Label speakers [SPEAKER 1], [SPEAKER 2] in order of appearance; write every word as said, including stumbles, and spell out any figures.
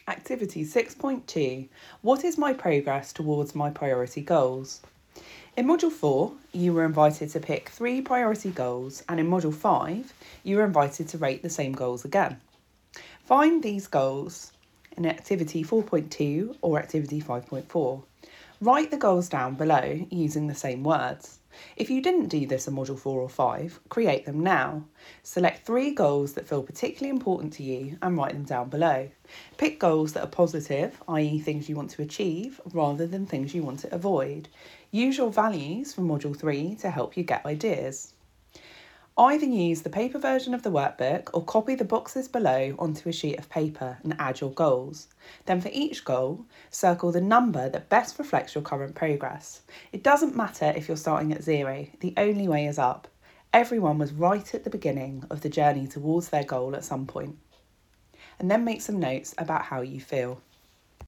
[SPEAKER 1] Activity six point two. What is my progress towards my priority goals? In Module four, you were invited to pick three priority goals, and in Module five, you were invited to rate the same goals again. Find these goals in Activity four point two or Activity five point four. Write the goals down below using the same words. If you didn't do this in Module four or five, create them now. Select three goals that feel particularly important to you and write them down below. Pick goals that are positive, that is things you want to achieve, rather than things you want to avoid. Use your values from Module three to help you get ideas. Either use the paper version of the workbook or copy the boxes below onto a sheet of paper and add your goals. Then for each goal, circle the number that best reflects your current progress. It doesn't matter if you're starting at zero, the only way is up. Everyone was right at the beginning of the journey towards their goal at some point. And then make some notes about how you feel.